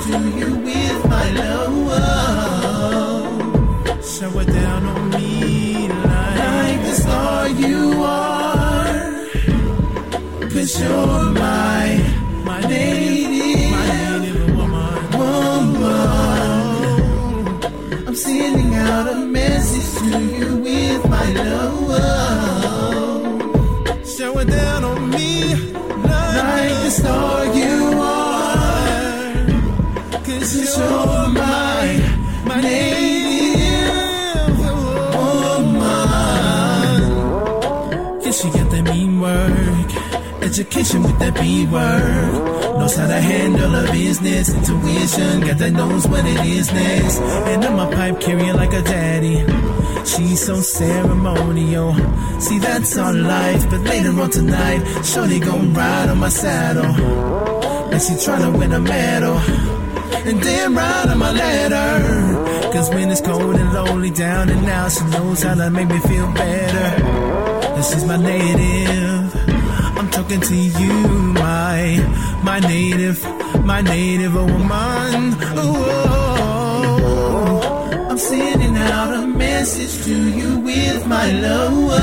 to you with my love. Shower down on me like the star you are. 'Cause you're my native woman. I'm sending out a message to you with my love. Shower down on me like the star you are. 'Cause you're my native woman. Yeah, she got that mean work. Education with that B-word. Knows how to handle her business. Intuition, got that knows what it is next. And I'm a pipe carrier like a daddy. She's so ceremonial. See, that's our life. But later on tonight, shorty gon' ride on my saddle. And she tryna win a medal. And damn right on my ladder. 'Cause when it's cold and lonely down and out, she knows how to make me feel better. This is my native. I'm talking to you, my native woman. Oh, I'm sending out a message to you with my love.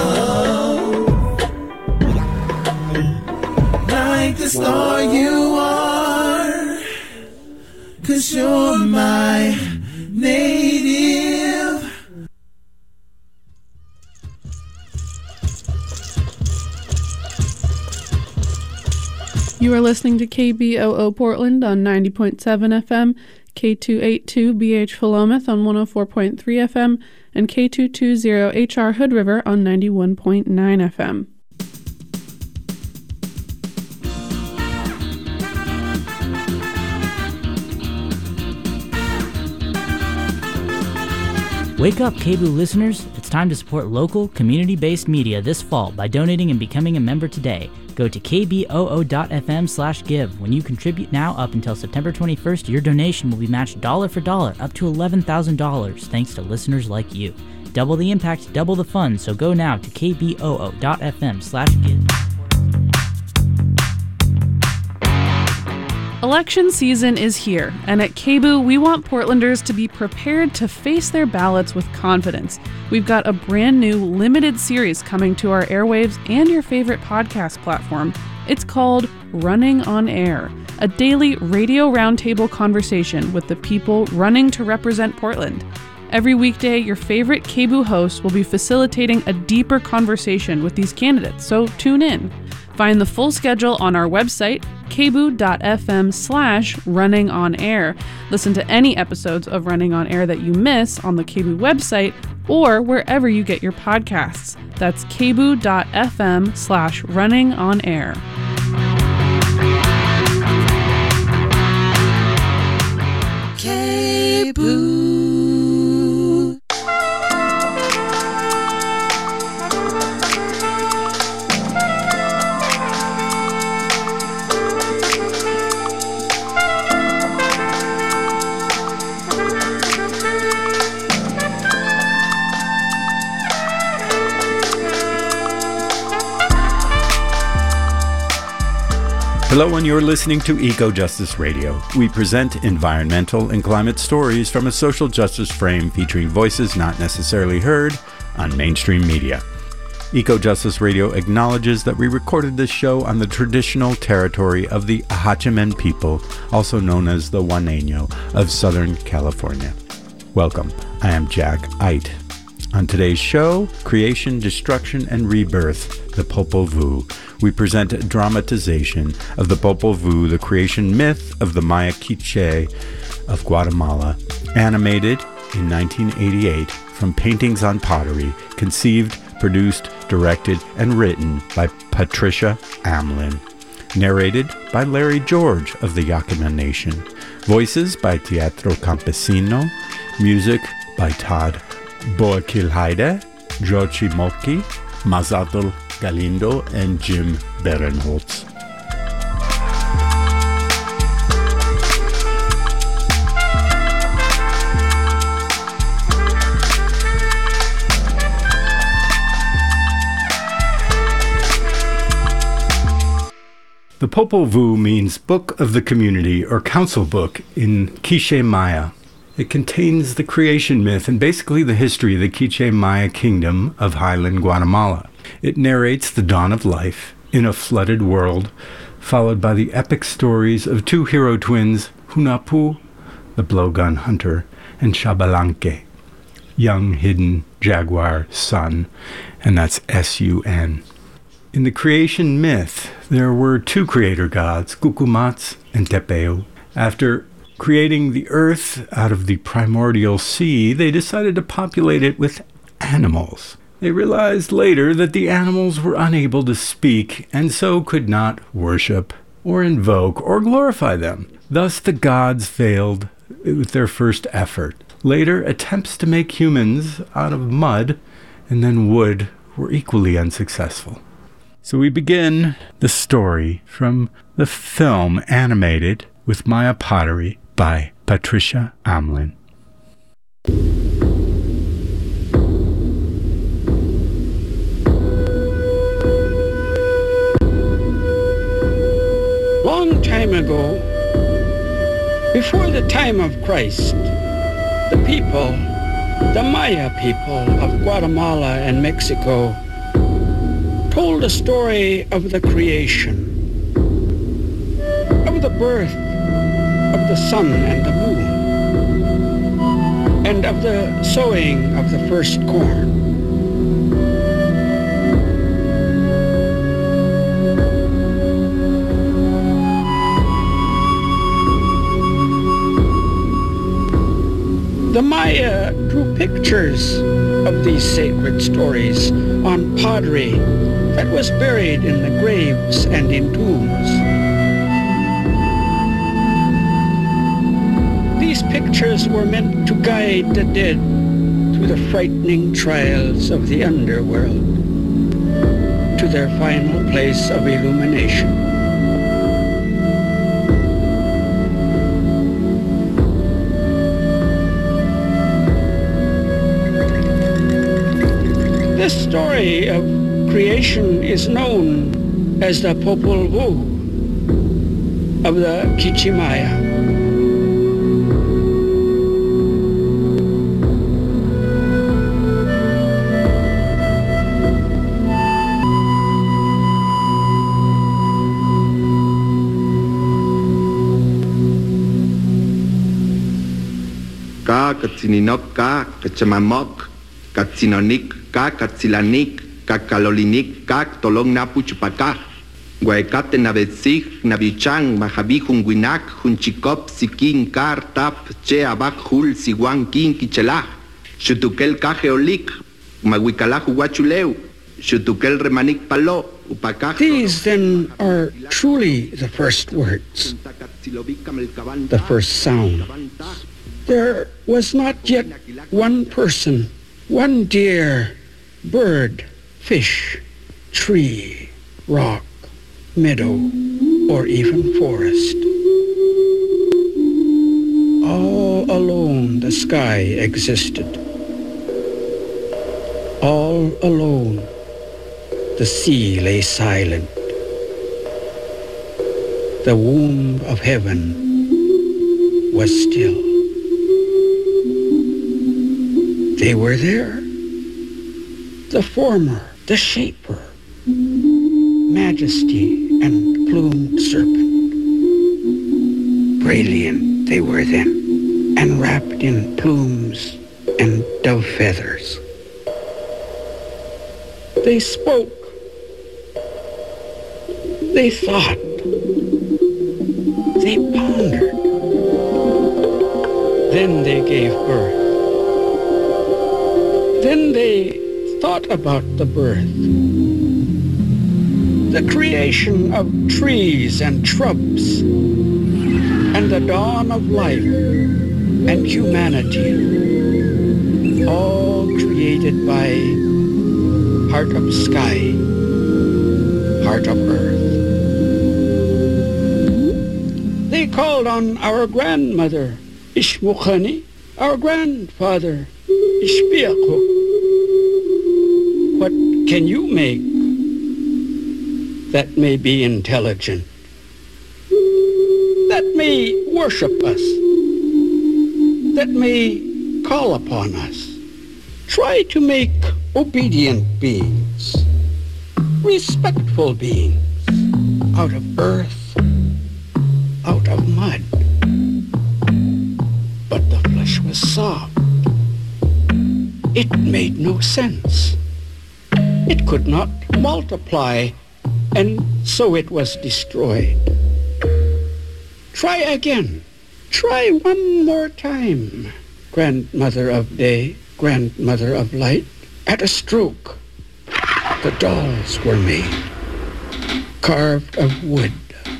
Like the star you are. 'Cause you're my native. You are listening to KBOO Portland on 90.7 FM, K282 BH Philomath on 104.3 FM, and K220 HR Hood River on 91.9 FM. Wake up, KBOO listeners. It's time to support local, community-based media this fall by donating and becoming a member today. Go to kboo.fm/give. When you contribute now up until September 21st, your donation will be matched dollar for dollar up to $11,000 thanks to listeners like you. Double the impact, double the fun, so go now to kboo.fm/give. Election season is here, and at KBOO, we want Portlanders to be prepared to face their ballots with confidence. We've got a brand new limited series coming to our airwaves and your favorite podcast platform. It's called Running on Air, a daily radio roundtable conversation with the people running to represent Portland. Every weekday, your favorite KBOO host will be facilitating a deeper conversation with these candidates, so tune in. Find the full schedule on our website, kboo.fm/runningonair. Listen to any episodes of Running on Air that you miss on the KBOO website or wherever you get your podcasts. That's kboo.fm/runningonair. KBOO. Hello, and you're listening to Eco Justice Radio. We present environmental and climate stories from a social justice frame featuring voices not necessarily heard on mainstream media. Eco Justice Radio acknowledges that we recorded this show on the traditional territory of the Ahachiman people, also known as the Juaneño of Southern California. Welcome, I am Jack Eit. On today's show, Creation, Destruction, and Rebirth, the Popol Vuh. We present a dramatization of the Popol Vuh, the creation myth of the Maya Quiche of Guatemala, animated in 1988 from paintings on pottery, conceived, produced, directed, and written by Patricia Amlin. Narrated by Larry George of the Yakima Nation. Voices by Teatro Campesino. Music by Todd Boakilhaide, Jochi Moki, Mazadl Galindo, and Jim Berenholtz. The Popol Vuh means Book of the Community or Council Book in Quiché Maya. It contains the creation myth and basically the history of the Quiché Maya kingdom of highland Guatemala. It narrates the dawn of life in a flooded world, followed by the epic stories of two hero twins, Hunahpu, the blowgun hunter, and Xbalanque, young hidden jaguar sun, and that's S-U-N. In the creation myth, there were two creator gods, Cucumatz and Tepeu. After creating the earth out of the primordial sea, they decided to populate it with animals. They realized later that the animals were unable to speak and so could not worship or invoke or glorify them. Thus the gods failed with their first effort. Later, attempts to make humans out of mud and then wood were equally unsuccessful. So we begin the story from the film animated with Maya pottery by Patricia Amlin. Long time ago, before the time of Christ, the people, the Maya people of Guatemala and Mexico, told a story of the creation, of the birth of the sun and the moon, and of the sowing of the first corn. The Maya drew pictures of these sacred stories on pottery that was buried in the graves and in tombs. These pictures were meant to guide the dead through the frightening trials of the underworld to their final place of illumination. This story of creation is known as the Popol Vuh of the Quiché Maya. Ka katsinok ka kachamamok katsinonik ka katsilanik ka kalolinik ka tolong napu chupaka guaecate navetsig navichang mahavijun guinak junchikop sikin kar tap che abak hul siguan kin kichelaj xutukel kajeolik maguikalaj huachuleu xutukel remanik palo upakaj. These then are truly the first words, the first sound. There was not yet one person, one deer, bird, fish, tree, rock, meadow, or even forest. All alone the sky existed. All alone the sea lay silent. The womb of heaven was still. They were there. The former, the shaper, majesty and plumed serpent. Brilliant they were then, and wrapped in plumes and dove feathers. They spoke. They thought. They pondered. Then they gave birth. Then they thought about the birth, the creation of trees and shrubs, and the dawn of life and humanity, all created by heart of sky, heart of earth. They called on our grandmother, Ishmukhani, our grandfather, Ishpiaqo. What can you make that may be intelligent? that may worship us, that may call upon us. Try to make obedient beings, respectful beings, out of earth, out of mud. But the flesh was soft. It made no sense. It could not multiply, and so it was destroyed. Try again. Try one more time, grandmother of day, grandmother of light. At a stroke, the dolls were made, carved of wood.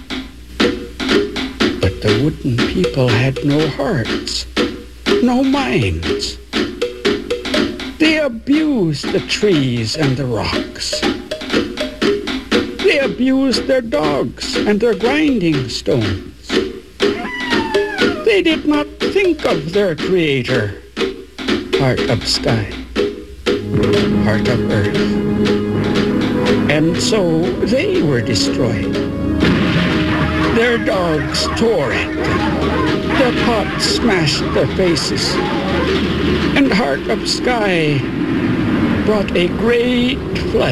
But the wooden people had no hearts, no minds. They abused the trees and the rocks. They abused their dogs and their grinding stones. They did not think of their Creator, heart of sky, heart of earth. And so they were destroyed. Their dogs tore at them. Their pots smashed their faces. And heart of sky brought a great flood.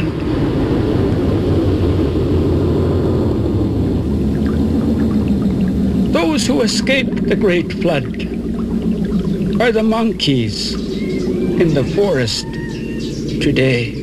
Those who escaped the great flood are the monkeys in the forest today.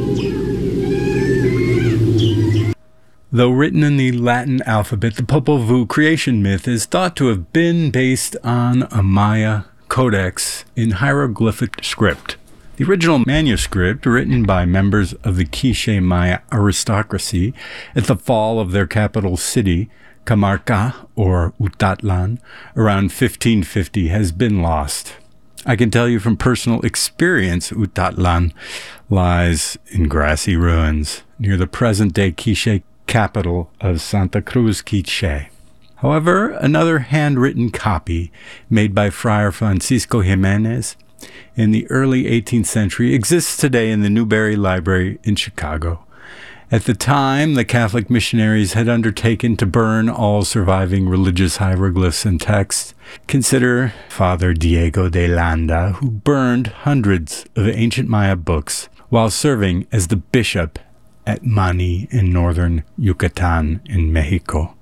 Though written in the Latin alphabet, the Popol Vuh creation myth is thought to have been based on a Maya codex in hieroglyphic script. The original manuscript, written by members of the Quiché Maya aristocracy at the fall of their capital city, Camarca, or Utatlan, around 1550, has been lost. I can tell you from personal experience, Utatlan lies in grassy ruins near the present-day Quiché capital of Santa Cruz Quiché. However, another handwritten copy made by Friar Francisco Jimenez in the early 18th century exists today in the Newberry Library in Chicago. At the time, the Catholic missionaries had undertaken to burn all surviving religious hieroglyphs and texts. Consider Father Diego de Landa, who burned hundreds of ancient Maya books while serving as the bishop at Mani in northern Yucatan in Mexico.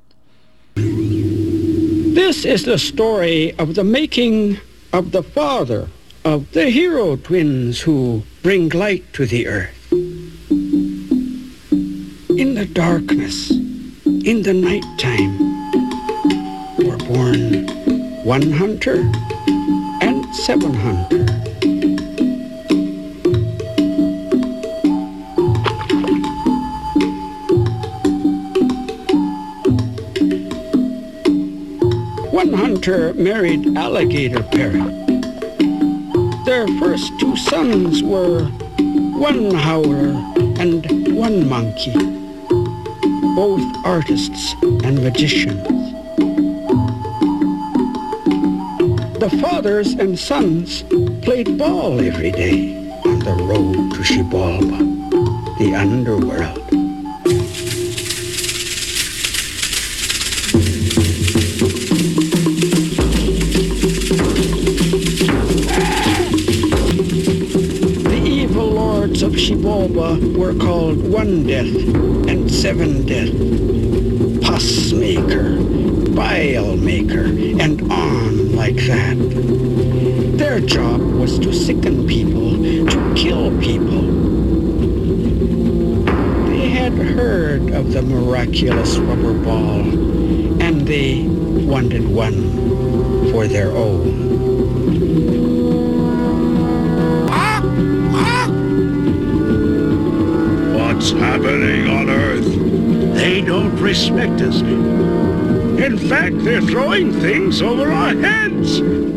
This is the story of the making of the father of the hero twins who bring light to the earth. In the darkness, in the nighttime, were born one hunter and seven hunters. One hunter married Alligator Parrot. Their first two sons were one howler and one monkey, both artists and magicians. The fathers and sons played ball every day on the road to Xibalba, the underworld. Of Xibalba were called One Death and Seven Death, Pus Maker, Bile Maker, and on like that. Their job was to sicken people, to kill people. They had heard of the miraculous rubber ball, and they wanted one for their own. What's happening on Earth? They don't respect us. In fact, they're throwing things over our heads.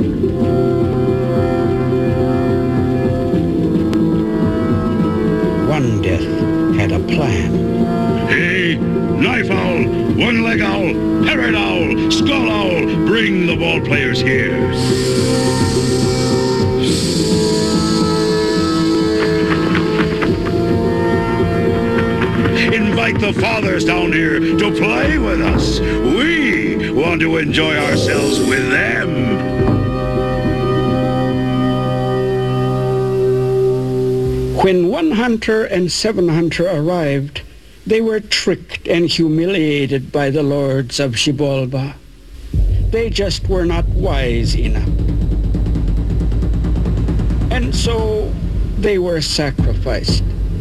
One Death had a plan. Hey, Knife Owl, One-Leg Owl, Parrot Owl, Skull Owl, bring the ball players here. Invite the fathers down here to play with us. We want to enjoy ourselves with them. When one hunter and 7 hunter arrived, they were tricked and humiliated by the lords of Xibalba. They just were not wise enough. And so they were sacrificed.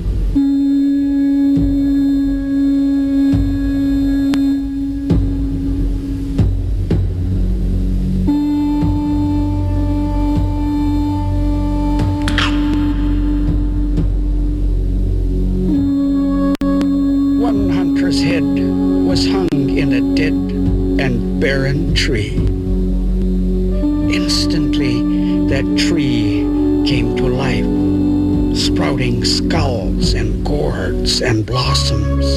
One hunter's head was hung in a dead and barren tree. Instantly, that tree came to life, sprouting skulls and gourds and blossoms.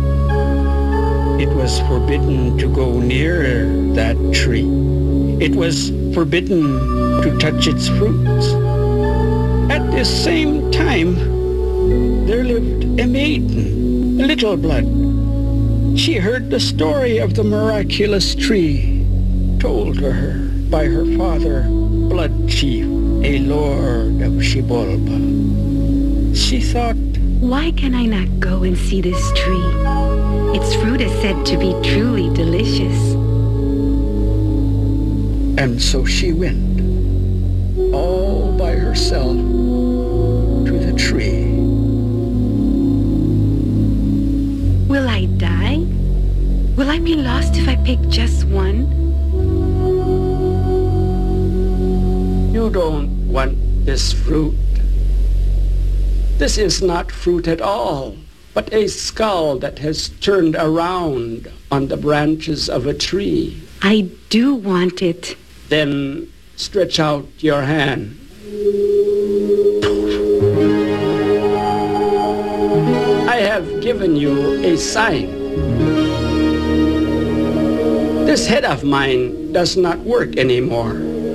It was forbidden to go near that tree. It was forbidden to touch its fruits. At this same time, there lived a maiden, Little Blood. She heard the story of the miraculous tree, told to her by her father, Blood Chief, a lord of Xibalba. She thought, why can I not go and see this tree? Its fruit is said to be truly delicious. And so she went, all by herself, to the tree. Will I die? Will I be lost if I pick just one? You don't want this fruit. This is not fruit at all, but a skull that has turned around on the branches of a tree. I do want it. Then stretch out your hand. I have given you a sign. This head of mine does not work anymore.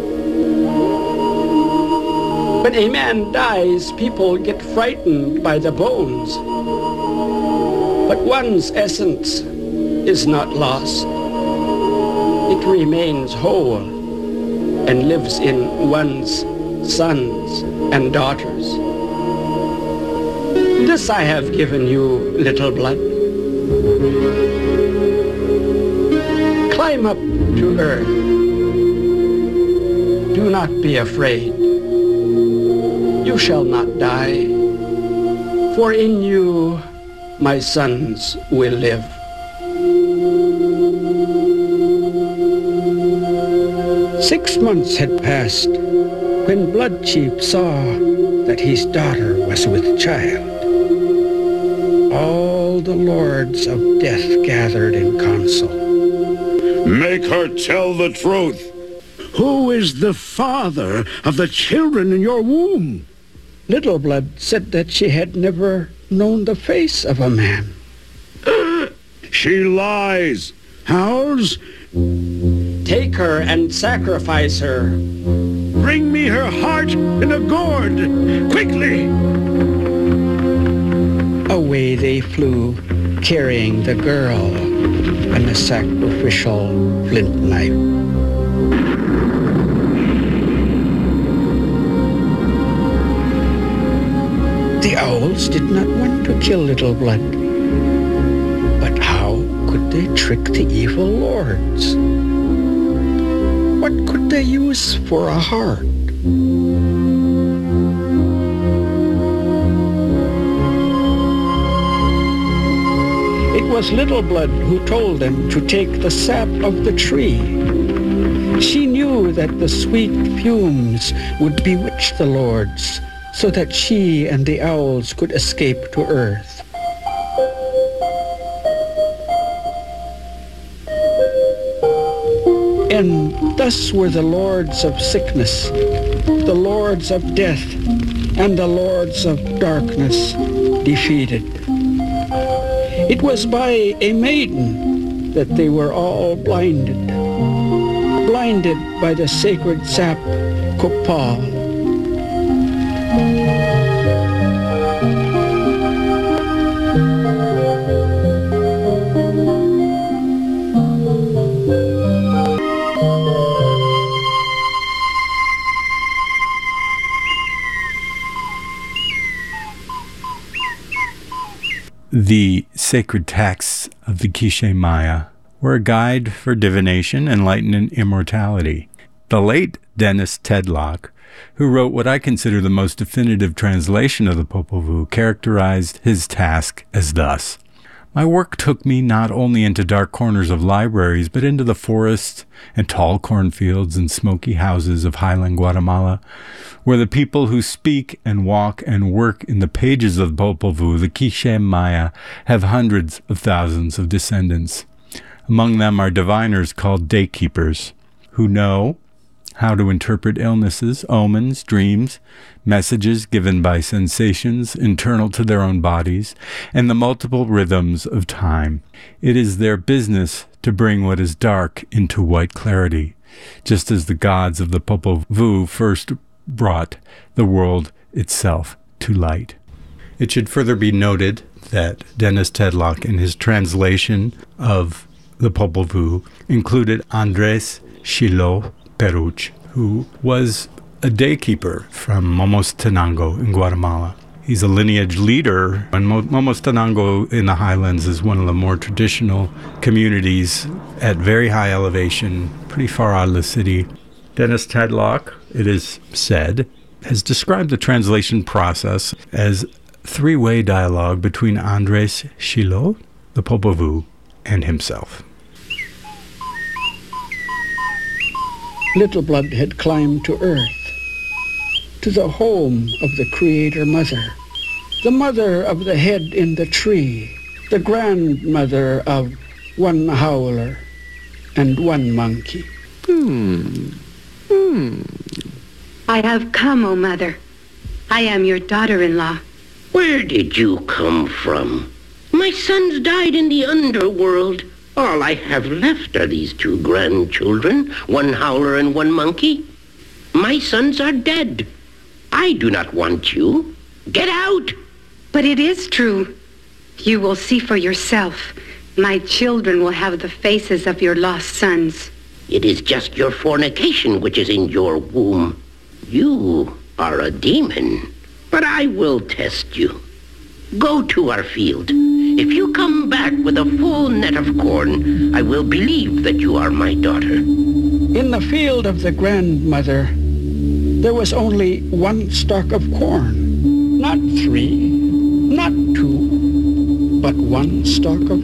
When a man dies, people get frightened by the bones. But one's essence is not lost. It remains whole and lives in one's sons and daughters. This I have given you, Little Blood. Climb up to earth. Do not be afraid. You shall not die, for in you my sons will live. Six months had passed when Blood Chief saw that his daughter was with child. All the lords of death gathered in council. Make her tell the truth. Who is the father of the children in your womb? Little Blood said that she had never known the face of a man. She lies. Ours? Take her and sacrifice her. Bring me her heart in a gourd, quickly! Away they flew, carrying the girl and the sacrificial flint knife. The owls did not want to kill Little Blood. But how could they trick the evil lords? What could they use for a heart? It was Little Blood who told them to take the sap of the tree. She knew that the sweet fumes would bewitch the lords, so that she and the owls could escape to earth. And thus were the lords of sickness, the lords of death, and the lords of darkness defeated. It was by a maiden that they were all blinded by the sacred sap Copal. The sacred texts of the Quiché Maya were a guide for divination, enlightenment, and immortality. The late Dennis Tedlock, who wrote what I consider the most definitive translation of the Popol Vuh, characterized his task as thus: "My work took me not only into dark corners of libraries, but into the forests and tall cornfields and smoky houses of highland Guatemala, where the people who speak and walk and work in the pages of the Popol Vuh, the Quiché Maya, have hundreds of thousands of descendants. Among them are diviners called daykeepers, who know how to interpret illnesses, omens, dreams, messages given by sensations internal to their own bodies, and the multiple rhythms of time. It is their business to bring what is dark into white clarity, just as the gods of the Popol Vuh first brought the world itself to light." It should further be noted that Dennis Tedlock, in his translation of the Popol Vuh, included Andrés Chiló Peruch, who was a daykeeper from Momostenango in Guatemala. He's a lineage leader, and Momostenango in the highlands is one of the more traditional communities at very high elevation, pretty far out of the city. Dennis Tedlock, it is said, has described the translation process as three-way dialogue between Andrés Chiló, the Popol Vuh, and himself. Little Blood had climbed to earth, to the home of the Creator Mother, the mother of the head in the tree, the grandmother of one howler and one monkey. I have come, O Mother. I am your daughter-in-law. Where did you come from? My sons died in the underworld. All I have left are these two grandchildren, one howler and one monkey. My sons are dead. I do not want you. Get out! But it is true. You will see for yourself. My children will have the faces of your lost sons. It is just your fornication which is in your womb. You are a demon, but I will test you. Go to our field. If you come back with a full net of corn, I will believe that you are my daughter. In the field of the grandmother, there was only one stalk of corn. Not three, not two, but one stalk of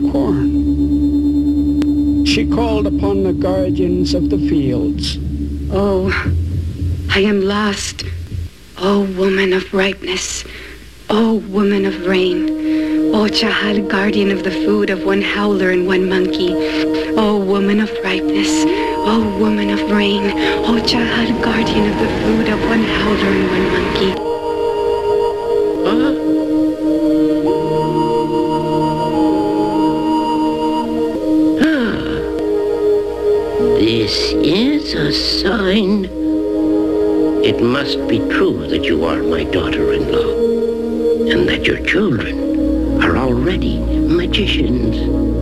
corn. She called upon the guardians of the fields. Oh, I am lost. Oh, woman of ripeness. Oh, woman of rain. Oh, Chahal, guardian of the food of one howler and one monkey. Oh, woman of ripeness. Oh, woman of rain. Oh, Chahal, guardian of the food of one howler and one monkey. This is a sign. It must be true that you are my daughter-in-law, and that your children are already magicians.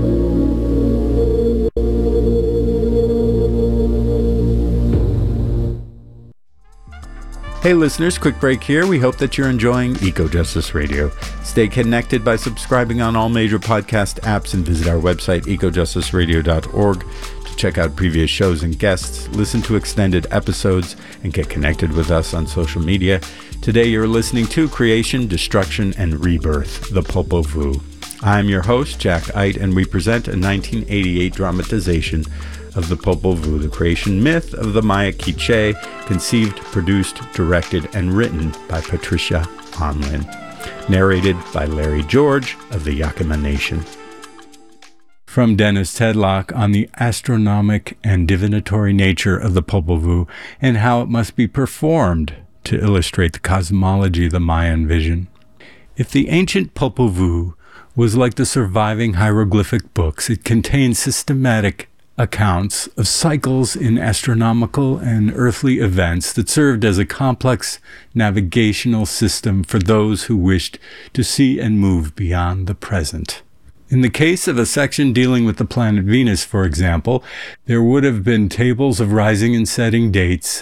Hey listeners, quick break here. We hope that you're enjoying Eco Justice Radio. Stay connected by subscribing on all major podcast apps and visit our website, ecojusticeradio.org, to check out previous shows and guests, listen to extended episodes, and get connected with us on social media. Today you're listening to Creation, Destruction, and Rebirth, the Popol Vuh. I'm your host, Jack Eit, and we present a 1988 dramatization of the Popol Vuh, the creation myth of the Maya Quiché, conceived, produced, directed, and written by Patricia Onlin. Narrated by Larry George of the Yakima Nation. From Dennis Tedlock on the astronomic and divinatory nature of the Popol Vuh and how it must be performed to illustrate the cosmology of the Mayan vision. If the ancient Popol Vuh was like the surviving hieroglyphic books, it contains systematic accounts of cycles in astronomical and earthly events that served as a complex navigational system for those who wished to see and move beyond the present. In the case of a section dealing with the planet Venus, for example, there would have been tables of rising and setting dates,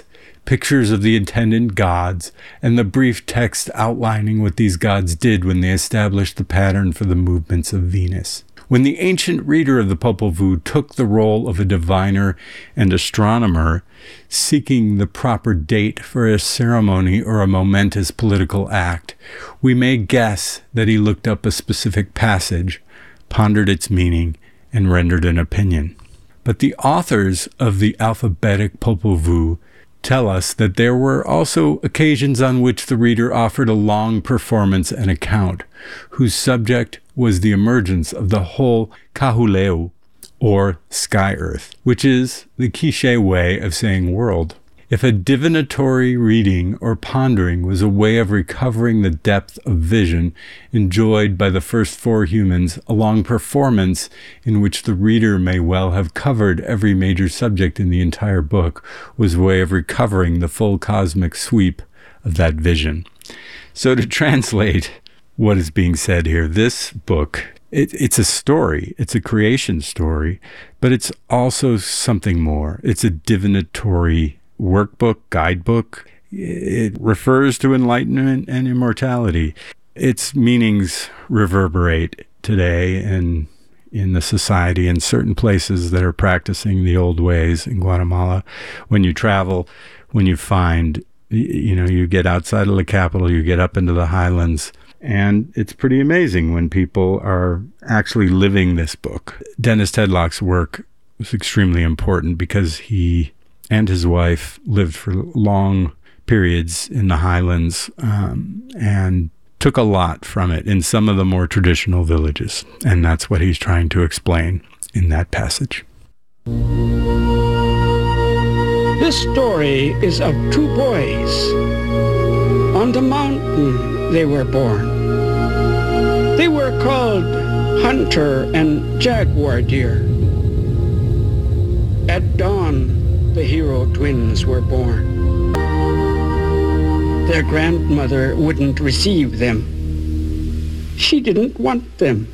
pictures of the attendant gods, and the brief text outlining what these gods did when they established the pattern for the movements of Venus. When the ancient reader of the Popol Vuh took the role of a diviner and astronomer, seeking the proper date for a ceremony or a momentous political act, we may guess that he looked up a specific passage, pondered its meaning, and rendered an opinion. But the authors of the alphabetic Popol Vuh tell us that there were also occasions on which the reader offered a long performance and account, whose subject was the emergence of the whole Kahuleu, or sky-earth, which is the cliché way of saying world. If a divinatory reading or pondering was a way of recovering the depth of vision enjoyed by the first four humans, a long performance in which the reader may well have covered every major subject in the entire book was a way of recovering the full cosmic sweep of that vision. So to translate what is being said here, this book, it's a story, it's a creation story, but it's also something more. It's a divinatory workbook, guidebook. It refers to enlightenment and immortality. Its meanings reverberate today and in the society in certain places that are practicing the old ways in Guatemala. When you travel, when you find, you get outside of the capital, you get up into the highlands, and it's pretty amazing when people are actually living this book. Dennis Tedlock's work was extremely important because he and his wife lived for long periods in the highlands and took a lot from it in some of the more traditional villages. And that's what he's trying to explain in that passage. This story is of two boys. On the mountain they were born. They were called Hunter and Jaguar Deer. At dawn, the hero twins were born. Their grandmother wouldn't receive them. She didn't want them.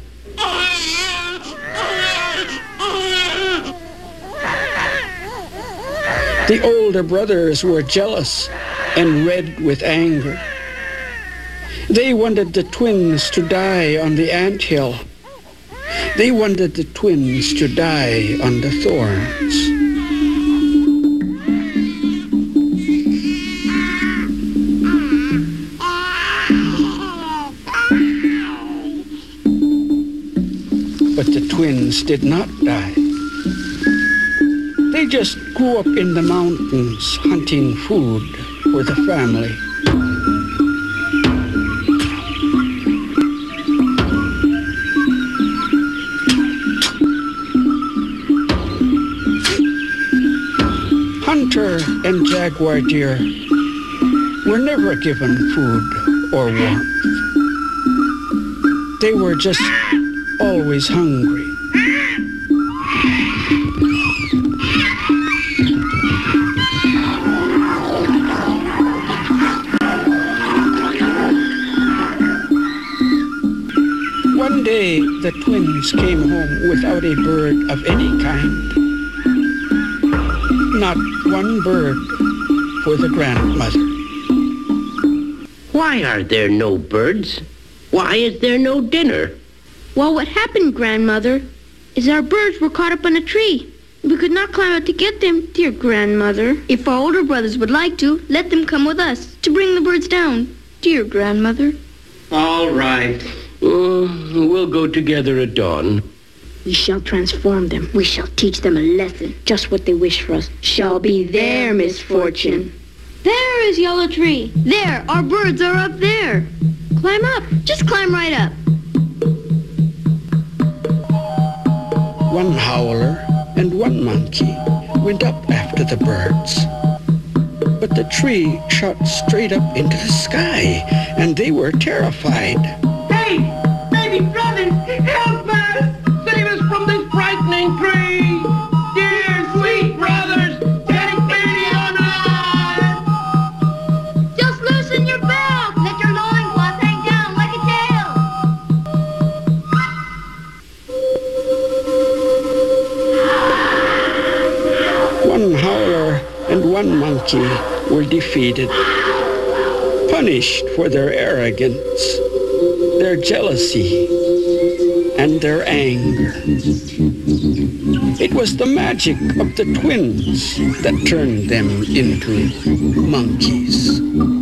The older brothers were jealous and red with anger. They wanted the twins to die on the anthill. They wanted the twins to die on the thorns. But the twins did not die. They just grew up in the mountains hunting food for the family. Hunter and Jaguar Deer were never given food or warmth. They were just always hungry. One day, the twins came home without a bird of any kind. Not one bird for the grandmother. Why are there no birds? Why is there no dinner? Well, what happened, Grandmother, is our birds were caught up on a tree. We could not climb up to get them, dear Grandmother. If our older brothers would like to, let them come with us to bring the birds down, dear Grandmother. All right. We'll go together at dawn. We shall transform them. We shall teach them a lesson. Just what they wish for us shall be their misfortune. There is Yellow Tree. There, our birds are up there. Climb up. Just climb right up. One howler and one monkey went up after the birds. But the tree shot straight up into the sky, and they were terrified. Hey, baby brothers, help us! Save us from this frightening tree! Dear sweet brothers, take pity on us! Just loosen your belt. Let your loincloth hang down like a tail. One howler and one monkey were defeated, punished for their arrogance, their jealousy, and their anger. It was the magic of the twins that turned them into monkeys.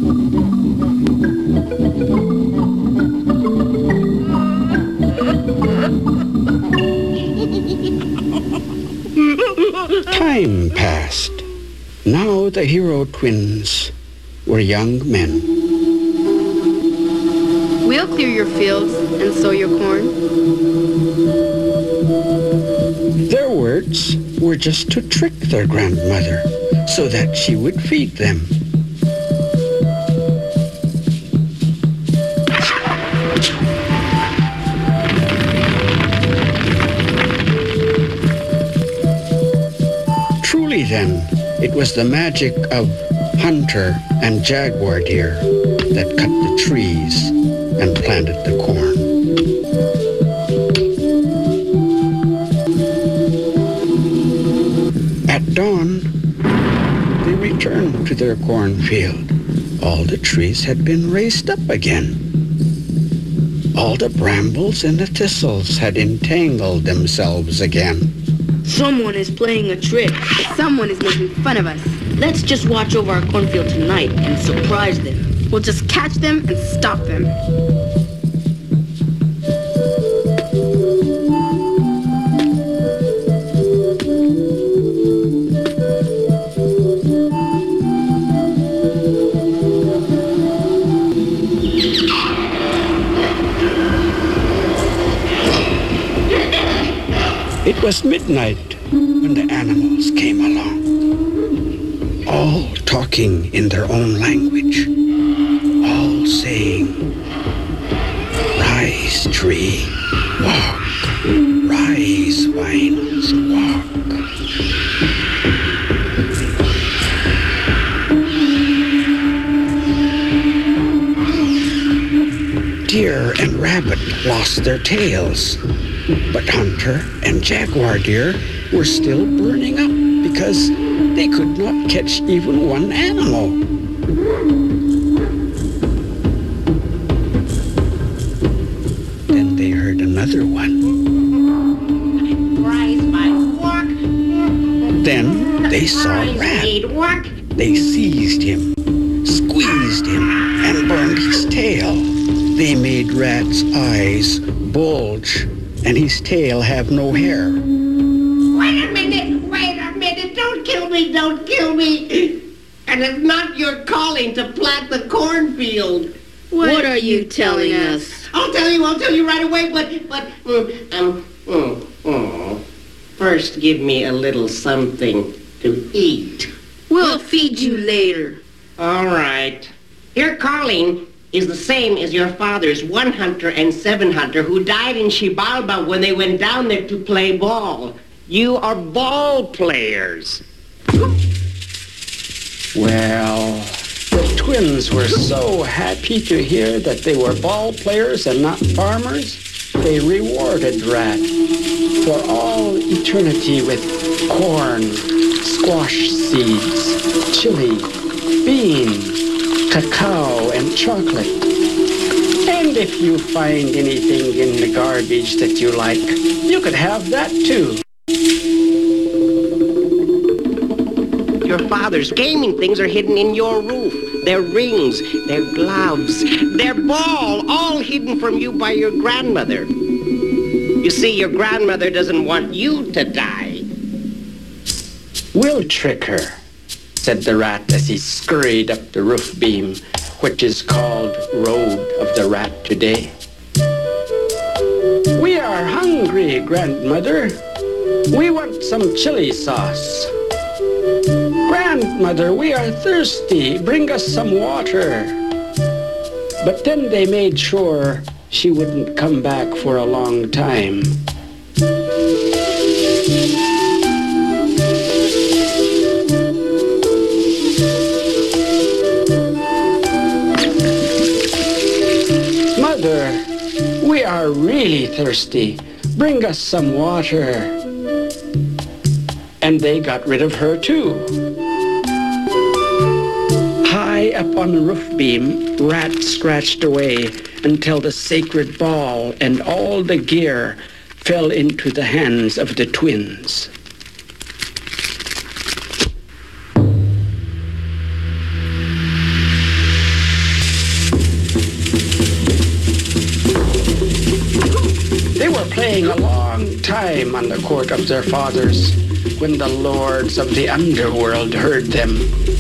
Time passed. Now the hero twins were young men. We'll clear your fields and sow your corn. Their words were just to trick their grandmother so that she would feed them. Truly then, it was the magic of hunter and jaguar deer that cut the trees and planted the corn. At dawn, they returned to their cornfield. All the trees had been raised up again. All the brambles and the thistles had entangled themselves again. Someone is playing a trick. Someone is making fun of us. Let's just watch over our cornfield tonight and surprise them. We'll just catch them and stop them. It was midnight when the animals came along, all talking in their own language, all saying, "Rise, tree, walk, rise, vines, walk." Deer and rabbit lost their tails, but hunter and jaguar deer were still burning up because they could not catch even one animal. Then they heard another one. Rise, vines, walk. Then they saw Rat. Walk. They seized him, squeezed him, and burned his tail. They made Rat's eyes bulge and his tail have no hair. Wait a minute, don't kill me. And it's not your calling to plant the cornfield. What are you telling us? I'll tell you right away, first give me a little something to eat. We'll feed you later. All right. Your calling is the same as your father's 1 hunter and 7 hunter who died in Xibalba when they went down there to play ball. You are ball players. Well, the twins were so happy to hear that they were ball players and not farmers, they rewarded Rat for all eternity with corn, squash seeds, chili, beans, cacao, and chocolate. And if you find anything in the garbage that you like, you could have that too. Your father's gaming things are hidden in your roof. Their rings, their gloves, their ball, all hidden from you by your grandmother. You see, your grandmother doesn't want you to die. We'll trick her, said the Rat as he scurried up the roof beam, which is called Road of the Rat today. We are hungry, Grandmother. We want some chili sauce. Grandmother, we are thirsty. Bring us some water. But then they made sure she wouldn't come back for a long time. Mother, we are really thirsty. Bring us some water. And they got rid of her too. up on the roof beam, Rat scratched away until the sacred ball and all the gear fell into the hands of the twins. They were playing a long time on the court of their fathers when the lords of the underworld heard them.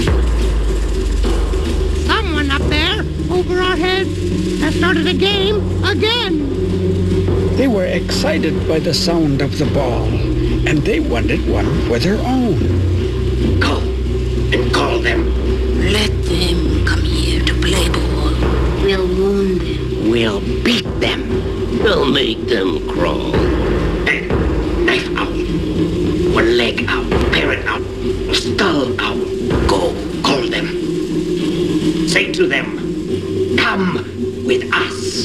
Someone up there, over our heads, has started a game again. They were excited by the sound of the ball, and they wanted one for their own. Go and call them. Let them come here to play ball. We'll wound them. We'll beat them. We'll make them crawl. Knife out. One leg out. Parrot out. Skull out. Go call them. Say to them, come with us.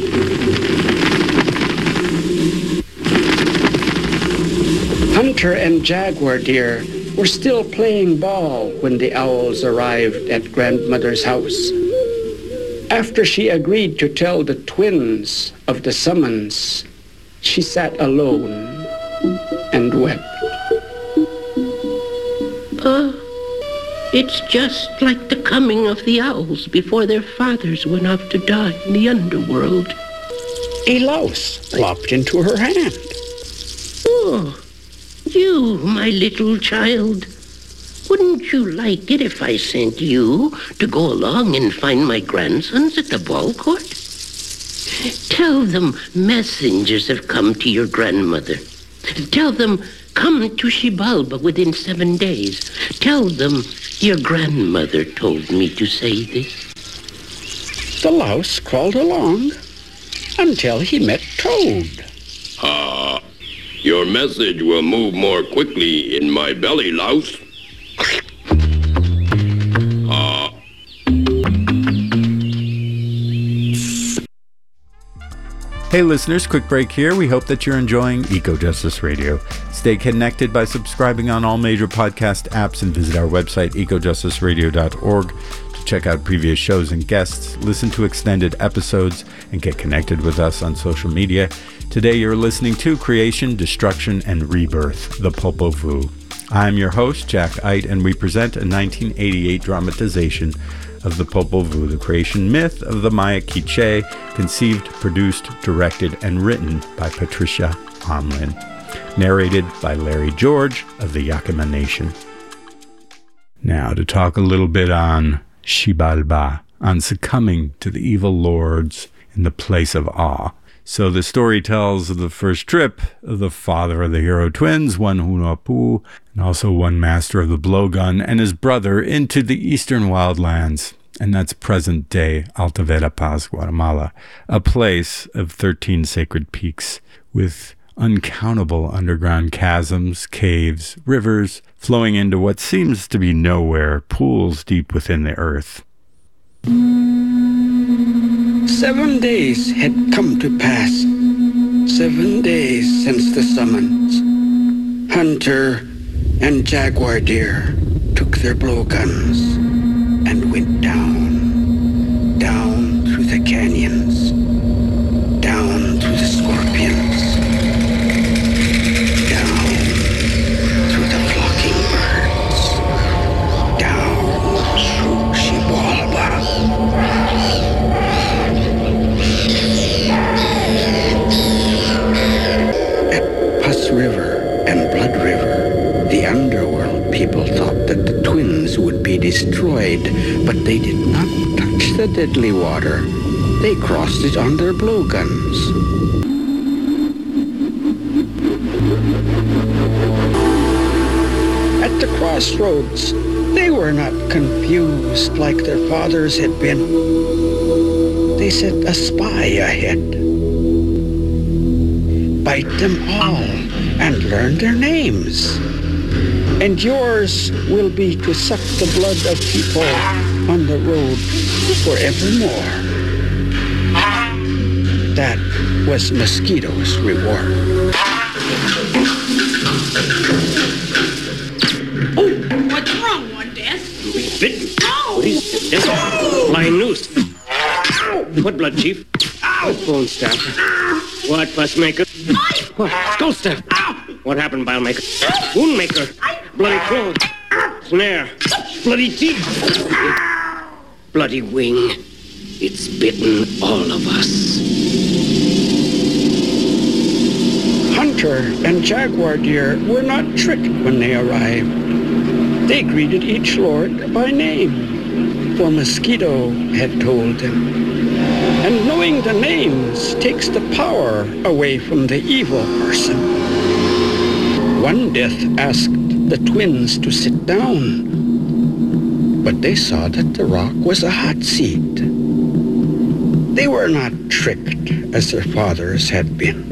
Hunter and Jaguar Deer were still playing ball when the owls arrived at Grandmother's house. After she agreed to tell the twins of the summons, she sat alone and wept. It's just like the coming of the owls before their fathers went off to die in the underworld. A louse plopped into her hand. Oh, you, my little child. Wouldn't you like it if I sent you to go along and find my grandsons at the ball court? Tell them messengers have come to your grandmother. Tell them come to Xibalba within 7 days. Tell them your grandmother told me to say this. The louse crawled along until he met Toad. Your message will move more quickly in my belly, louse. Hey listeners, quick break here. We hope that you're enjoying Eco Justice Radio. Stay connected by subscribing on all major podcast apps and visit our website, ecojusticeradio.org, to check out previous shows and guests, listen to extended episodes, and get connected with us on social media. Today you're listening to Creation, Destruction, and Rebirth, the Popol Vuh. I'm your host, Jack Eit, and we present a 1988 dramatization of the Popol Vuh, the creation myth of the Maya Quiche, conceived, produced, directed, and written by Patricia Omlin. Narrated by Larry George of the Yakima Nation. Now to talk a little bit on Xibalba, on succumbing to the evil lords in the place of awe. So the story tells of the first trip of the father of the hero twins, one Hunahpu, and also one master of the blowgun, and his brother into the eastern wildlands. And that's present-day Alta Verapaz, Guatemala, a place of 13 sacred peaks with uncountable underground chasms, caves, rivers, flowing into what seems to be nowhere, pools deep within the earth. 7 days had come to pass. 7 days since the summons. Hunter and Jaguar Deer took their blowguns and went down, down through the canyons, down through the scorpions, down through the flocking birds, down through Xibalba. At Pus River and Blood River, the underworld people thought that the twins would be destroyed, but they did not touch the deadly water. They crossed it on their blowguns. At the crossroads, they were not confused like their fathers had been. They sent a spy ahead. Bite them all and learn their names. And yours will be to suck the blood of people on the road forevermore. That was Mosquito's reward. Oh, what's wrong, One Death? Bitten. Oh! What is this? Flying noose. What blood, Chief? Bone staff. What, Fussmaker? What? Skull staff. What happened, Bilemaker? Wound maker. Bloody clothes. Snare. Bloody teeth. Bloody wing. It's bitten all of us. Hunter and jaguar deer were not tricked when they arrived. They greeted each lord by name, for Mosquito had told them. And knowing the names takes the power away from the evil person. One death asked the twins to sit down, but they saw that the rock was a hot seat. They were not tricked as their fathers had been.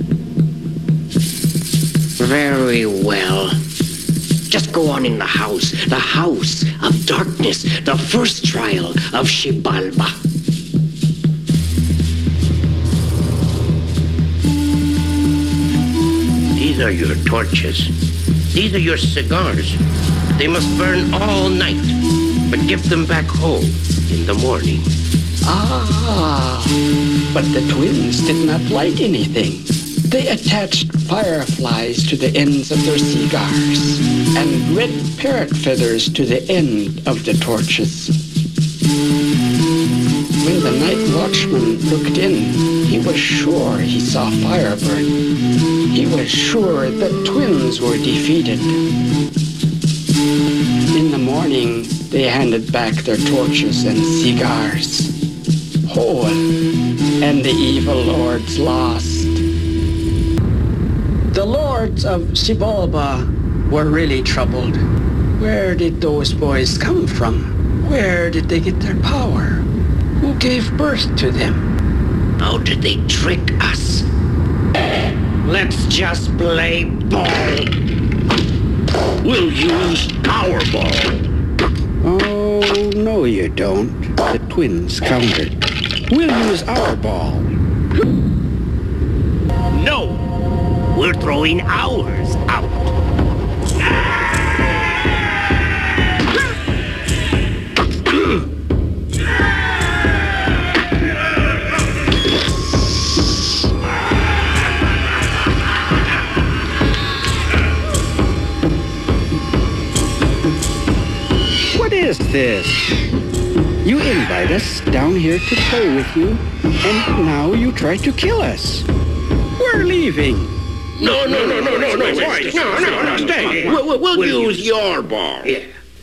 Very well. Just go on in the house of darkness, the first trial of Xibalba. These are your torches. These are your cigars. They must burn all night, but give them back home in the morning. But the twins did not light anything. They attached fireflies to the ends of their cigars and red parrot feathers to the end of the torches. When the night watchman looked in, he was sure he saw fire burn. He was sure the twins were defeated. In the morning, they handed back their torches and cigars, whole, and the evil lords lost. The lords of Xibalba were really troubled. Where did those boys come from? Where did they get their power? Who gave birth to them? How did they trick us? Let's just play ball. We'll use our ball. Oh, no you don't, the twins countered. We'll use our ball. No! We're throwing ours out. What is this? You invite us down here to play with you, and now you try to kill us. We're leaving. No, stay. We'll use your ball. Yeah.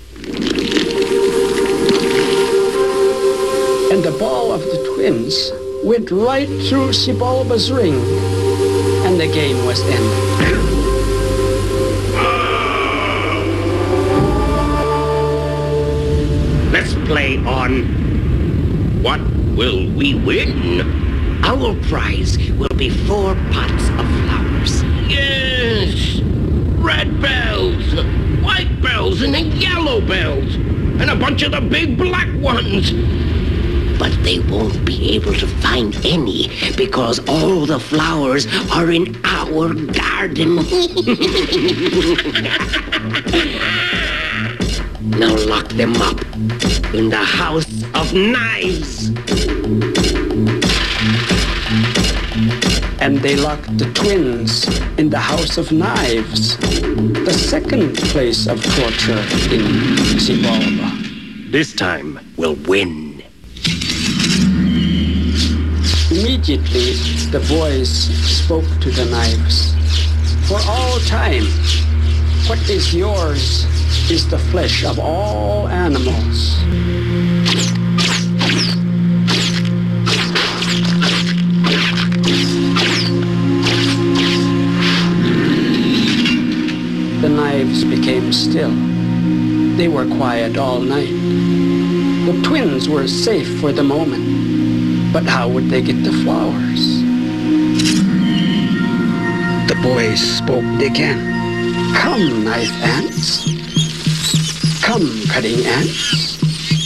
And the ball of the twins went right through Xibalba's ring, and the game was ended. Let's play on. What will we win? Our prize will be 4 pots of flowers. Yes! Red bells, white bells, and then yellow bells, and a bunch of the big black ones. But they won't be able to find any because all the flowers are in our garden. Now lock them up in the House of Knives. And they locked the twins in the House of Knives, the second place of torture in Xibalba. This time we'll win. Immediately, the boys spoke to the knives. For all time, what is yours is the flesh of all animals. The knives became still. They were quiet all night. The twins were safe for the moment. But how would they get the flowers? The boys spoke again. Come, knife ants. Come, cutting ants.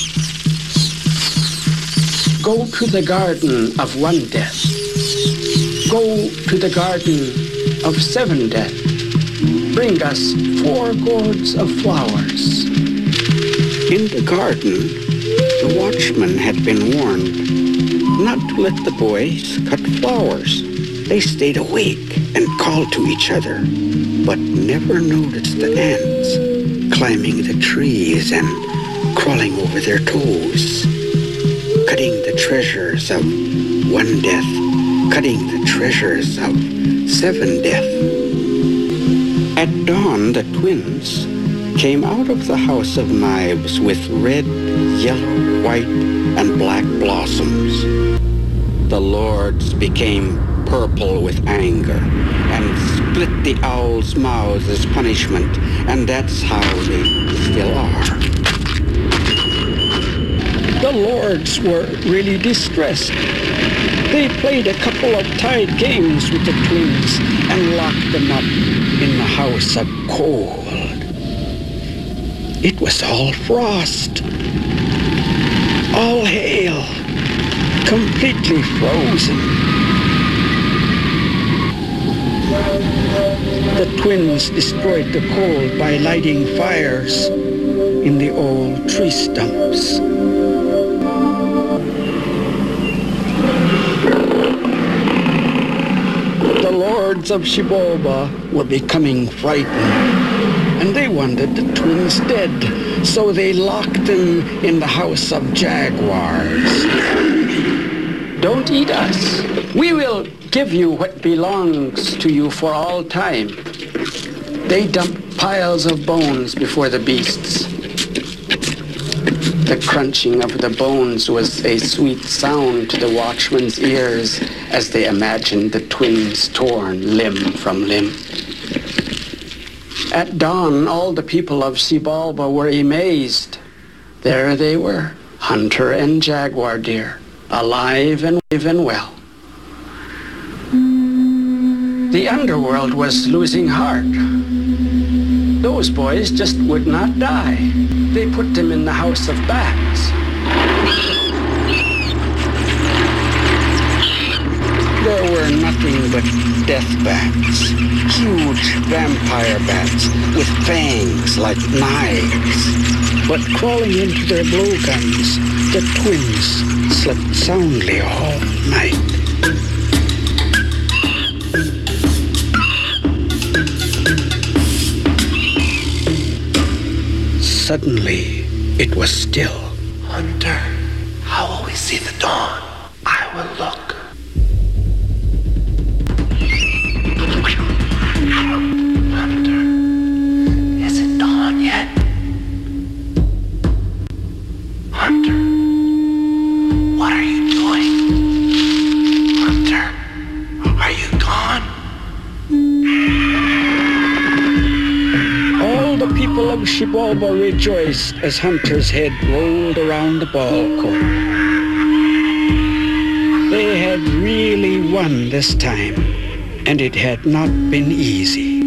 Go to the garden of 1 death. Go to the garden of 7 death. Bring us 4 gourds of flowers. In the garden, The watchman had been warned not to let the boys cut flowers. They stayed awake and called to each other, but never noticed the ants climbing the trees and crawling over their toes, cutting the treasures of one death, cutting the treasures of 7 death. At dawn, the twins came out of the house of knives with red, yellow, white, and black blossoms. The lords became purple with anger and split the owls' mouths as punishment, and that's how they still are. The lords were really distressed. They played a couple of tied games with the twins and locked them up in the house of cold. It was all frost, all hail, completely frozen. The twins destroyed the cold by lighting fires in the old tree stumps. The lords of Xibalba were becoming frightened, and they wanted the twins dead, so they locked them in the house of jaguars. Don't eat us. We will give you what belongs to you for all time. They dumped piles of bones before the beasts. The crunching of the bones was a sweet sound to the watchman's ears as they imagined the twins torn limb from limb. At dawn, all the people of Xibalba were amazed. There they were, hunter and jaguar deer, alive and well. The underworld was losing heart. Those boys just would not die. They put them in the house of bats. There were nothing but death bats, huge vampire bats with fangs like knives. But crawling into their blowguns, the twins slept soundly all night. Suddenly, it was still. Hunter, how will we see the dawn? I will look. Hunter, is it dawn yet? Hunter, what are you doing? Hunter, are you gone? All the people of Xibalba rejoiced as Hunter's head rolled around the ball court. They had really won this time, and it had not been easy.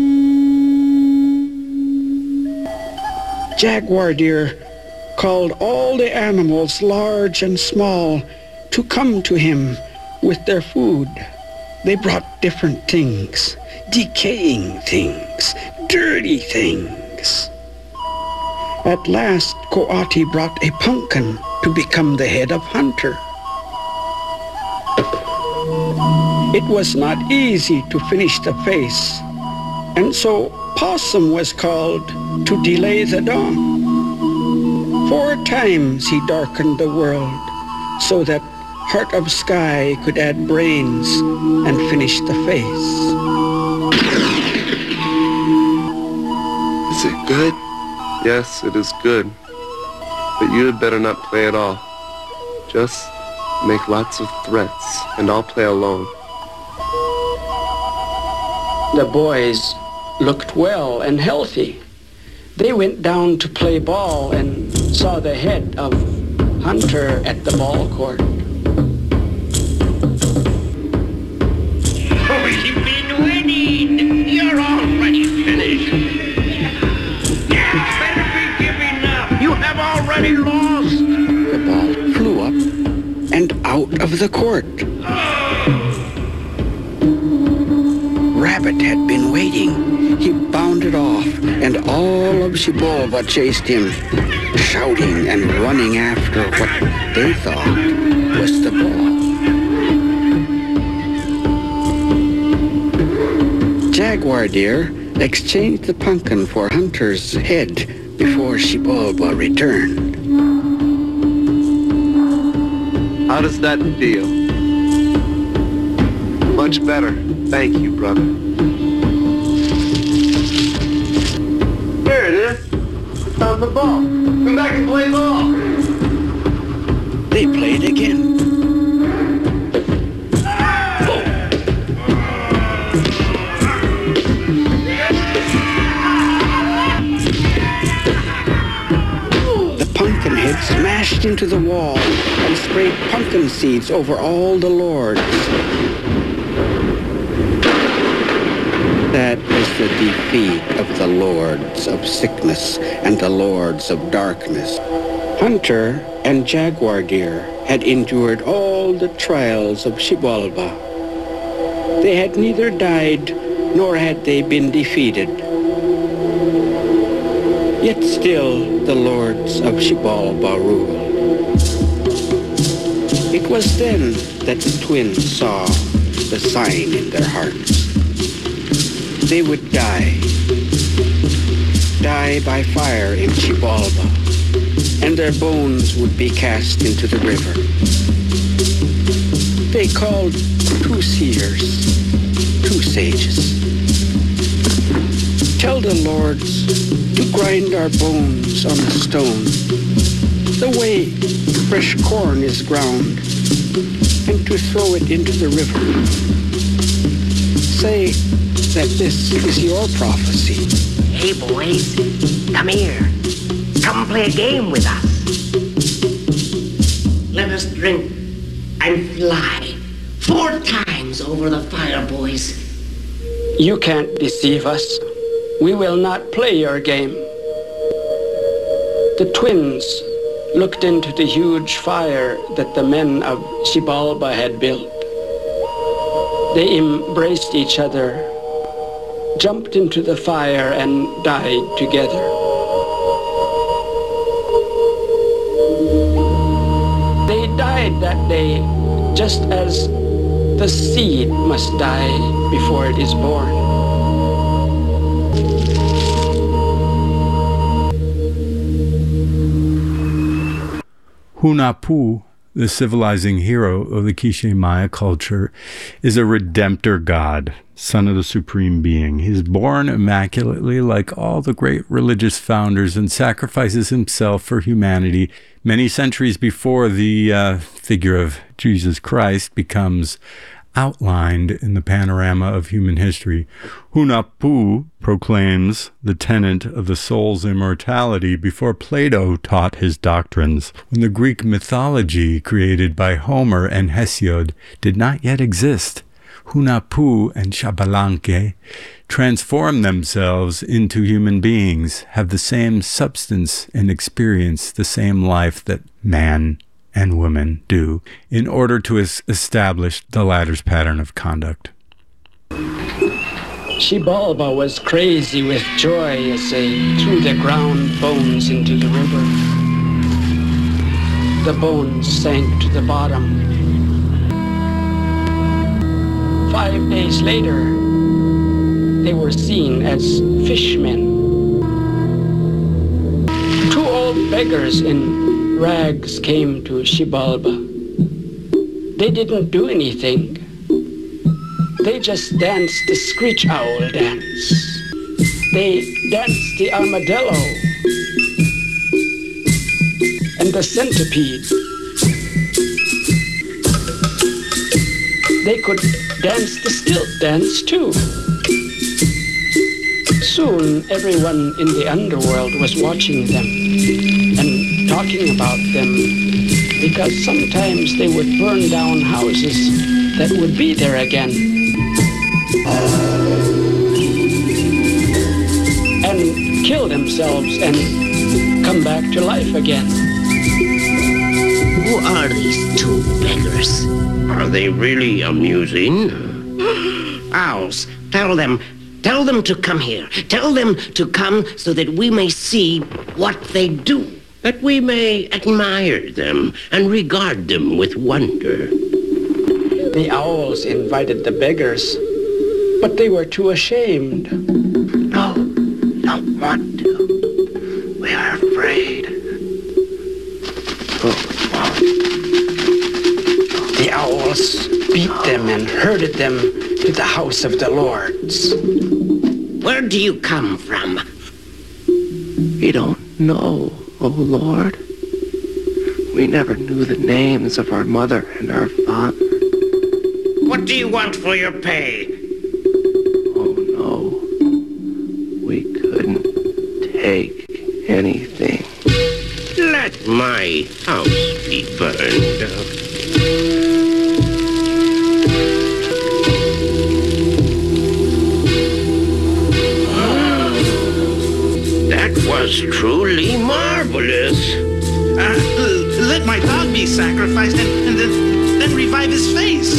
Jaguar deer called all the animals, large and small, to come to him with their food. They brought different things, decaying things, dirty things. At last, Coati brought a pumpkin to become the head of Hunter. It was not easy to finish the face, and so Possum was called to delay the dawn. 4 times he darkened the world so that Heart of Sky could add brains and finish the face. Is it good? Yes, it is good. But you had better not play at all. Just make lots of threats, and I'll play alone. The boys looked well and healthy. They went down to play ball and saw the head of Hunter at the ball court. We've been winning! You're already finished! Better be giving up! You have already lost! The ball flew up and out of the court. Rabbit had been waiting. he bounded off, and all of Xibalba chased him, shouting and running after what they thought was the ball. Jaguar Deer exchanged the pumpkin for Hunter's head before Xibalba returned. How does that feel? Much better. Thank you, brother. Here it is. Found the ball. Come back and play ball. They played again. Pumpkinhead smashed into the wall and sprayed pumpkin seeds over all the lords. That was the defeat of the lords of sickness and the lords of darkness. Hunter and Jaguar Deer had endured all the trials of Xibalba. They had neither died nor had they been defeated. Yet still the lords of Xibalba ruled. It was then that the twins saw the sign in their hearts. They would die by fire in Xibalba, and their bones would be cast into the river. They called 2 seers, 2 sages. Tell the lords to grind our bones on the stone, the way fresh corn is ground, and to throw it into the river. Say that this is your prophecy. Hey, boys, come here. Come play a game with us. Let us drink and fly 4 times over the fire, boys. You can't deceive us. We will not play your game. The twins looked into the huge fire that the men of Xibalba had built. They embraced each other, jumped into the fire, and died together. They died that day just as the seed must die before it is born. Hunahpu, the civilizing hero of the Quiché Maya culture, is a redemptor god, son of the supreme being. He is born immaculately like all the great religious founders and sacrifices himself for humanity many centuries before the figure of Jesus Christ becomes outlined in the panorama of human history. Hunahpu proclaims the tenet of the soul's immortality before Plato taught his doctrines, when the Greek mythology created by Homer and Hesiod did not yet exist. Hunahpu and Xbalanque transform themselves into human beings, have the same substance and experience the same life that man and women do, in order to establish the latter's pattern of conduct. Xibalba was crazy with joy as they threw the ground bones into the river. The bones sank to the bottom. 5 days later, they were seen as fishmen. 2 old beggars in rags came to Xibalba. They didn't do anything. They just danced the screech owl dance. They danced the armadillo and the centipede. They could dance the stilt dance too. Soon everyone in the underworld was watching them and talking about them, because sometimes they would burn down houses that would be there again and kill themselves and come back to life again. Who are these 2 beggars? Are they really amusing? Owls, tell them Tell them to come here. Tell them to come so that we may see what they do, that we may admire them and regard them with wonder. The owls invited the beggars, but they were too ashamed. Don't want to. We are afraid. The owls beat them and herded them to the house of the lords. Where do you come from? We don't know, O Lord. We never knew the names of our mother and our father. What do you want for your pay? Oh, no. We couldn't take anything. Let my house be burned. That was truly marvelous. Let my dog be sacrificed and then revive his face.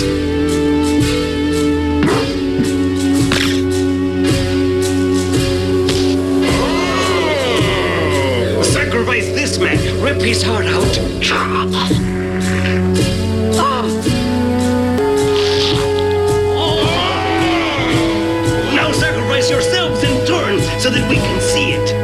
Sacrifice this man. Rip his heart out. Now sacrifice yourselves in turn so that we can see it.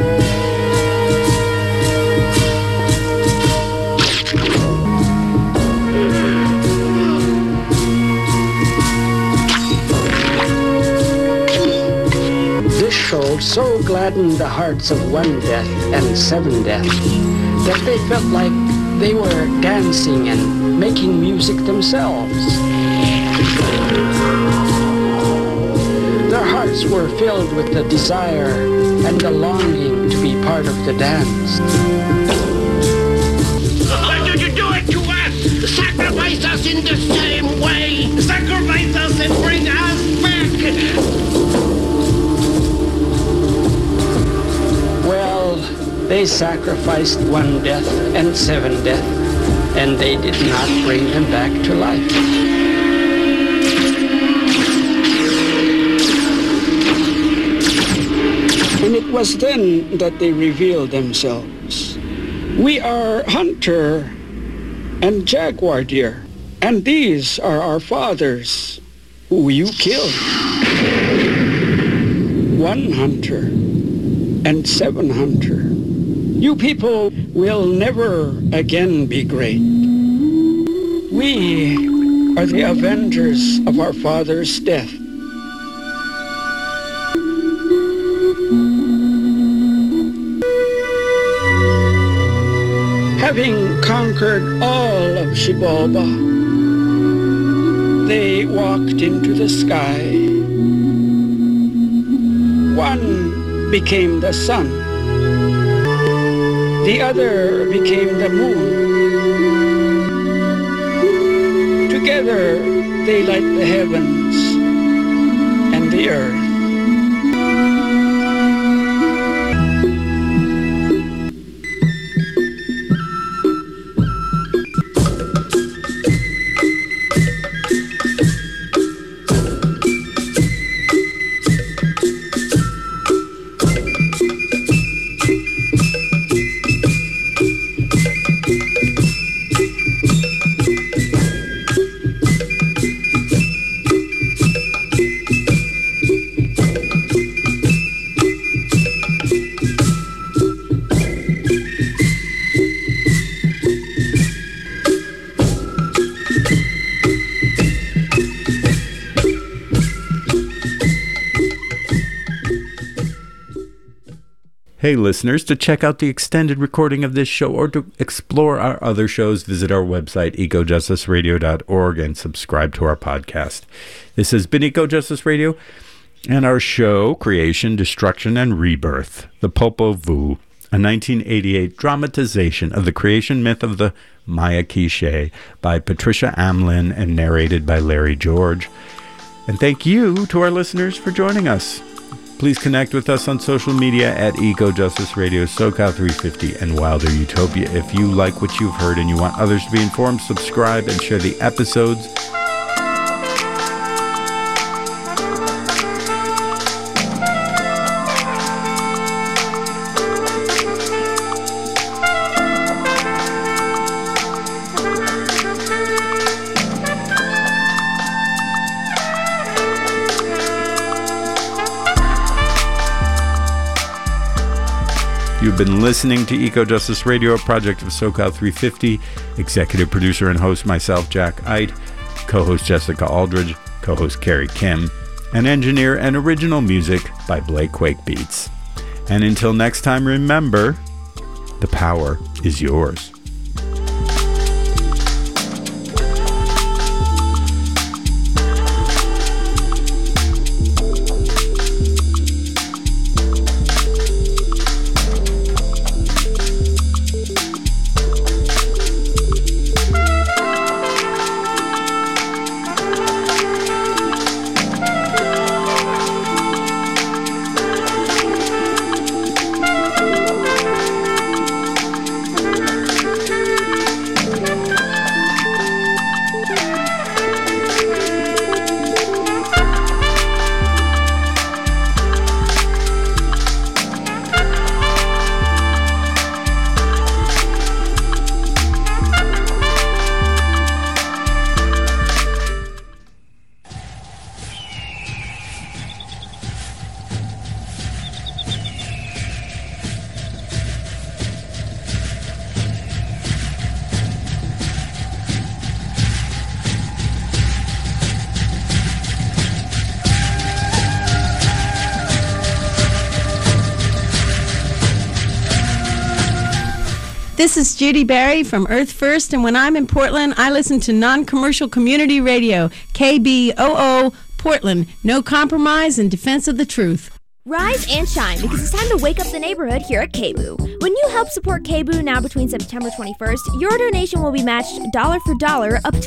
So gladdened the hearts of one death and seven deaths that they felt like they were dancing and making music themselves. Their hearts were filled with the desire and the longing to be part of the dance. Why did you do it to us? Sacrifice us in the same way. Sacrifice us and bring us back. They sacrificed one death and seven deaths, and they did not bring them back to life. And it was then that they revealed themselves. We are hunter and jaguar deer, and these are our fathers, who you killed. One hunter and seven hunter. You people will never again be great. We are the avengers of our father's death. Having conquered all of Xibalba, they walked into the sky. One became the sun. The other became the moon. Together they light the heavens and the earth. Hey listeners, to check out the extended recording of this show or to explore our other shows, visit our website, ecojusticeradio.org, and subscribe to our podcast. This has been Eco Justice Radio and our show, Creation, Destruction, and Rebirth, the Popol Vuh, a 1988 dramatization of the creation myth of the Maya Quiche by Patricia Amlin and narrated by Larry George. And thank you to our listeners for joining us. Please connect with us on social media at Eco Justice Radio, SoCal 350, and Wilder Utopia. If you like what you've heard and you want others to be informed, subscribe and share the episodes. been listening to Eco Justice Radio, a project of SoCal 350. Executive producer and host myself, Jack Eit. Co-host Jessica Aldridge. Co-host Carrie Kim. And engineer and original music by Blake Quake Beats. And until next time, remember, the power is yours. This is Judy Barry from Earth First, and when I'm in Portland, I listen to non-commercial community radio, KBOO Portland. No compromise in defense of the truth. Rise and shine, because it's time to wake up the neighborhood here at KBOO. When you help support KBOO now between September 21st, your donation will be matched dollar for dollar up to